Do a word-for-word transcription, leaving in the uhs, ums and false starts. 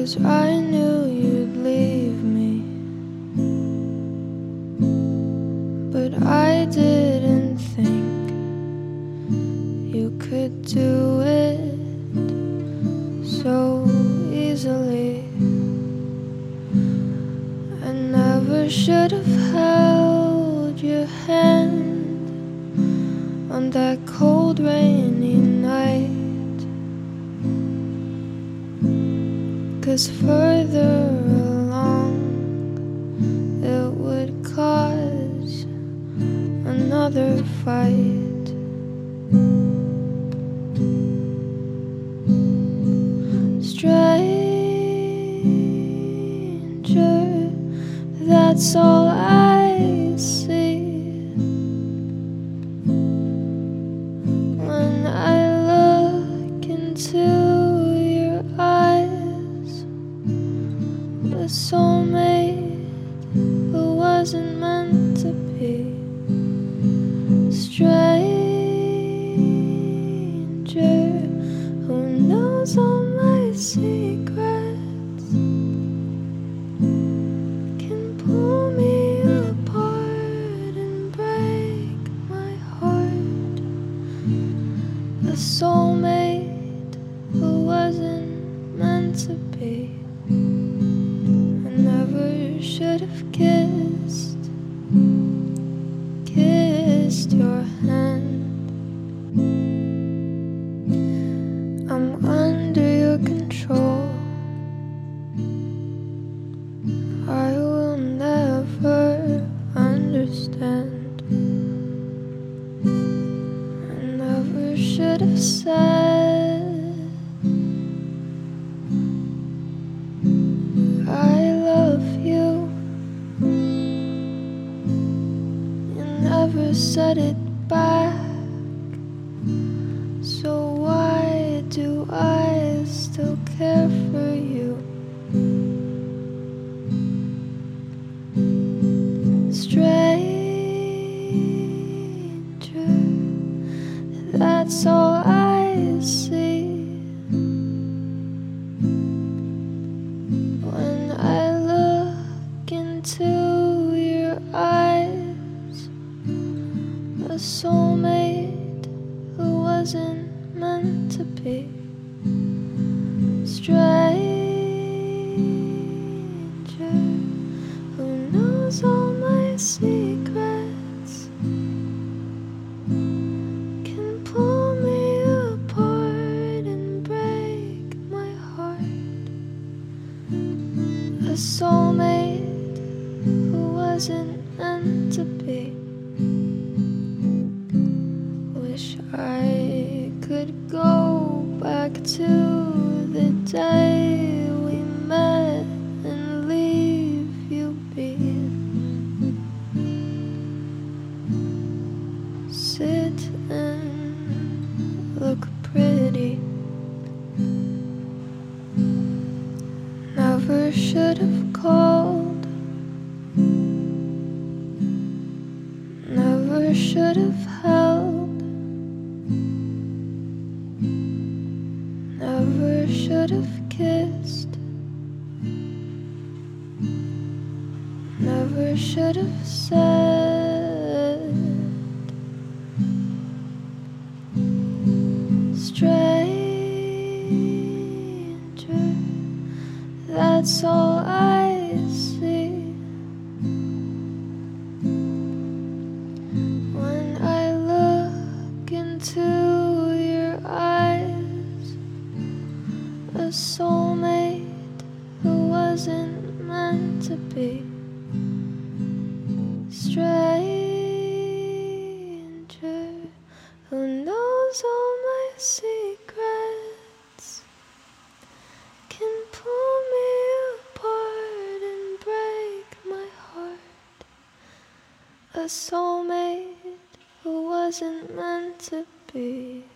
'cause I knew you'd leave me, but I didn't think you could do it so easily. I never should have held your hand on that cold rainy night, 'cause further along it would cause another fight. Stranger, that's all I see when I look into your eyes. A soulmate who wasn't meant to be. Stranger who knows all my secrets, can pull me apart and break my heart. A soulmate who wasn't meant to be. I never should have kissed, kissed your hand. I'm under your control. I will never understand. I never should have said I love you. You never said it back, so why do I still care for you? Stranger, that's all I see when I look into your eyes. A soulmate who wasn't meant to be. Stranger who knows all my secrets, can pull me apart and break my heart. A soulmate who wasn't meant to be. Wish I could go back to the day we met and leave you be. Sit and look pretty. Never should have called. Never should have held. Never should have kissed. Never should have said stranger, that's all I see when I look into your eyes. A soulmate who wasn't meant to be. Stranger who knows all my secrets, can pull me apart and break my heart. A soulmate who wasn't meant to be.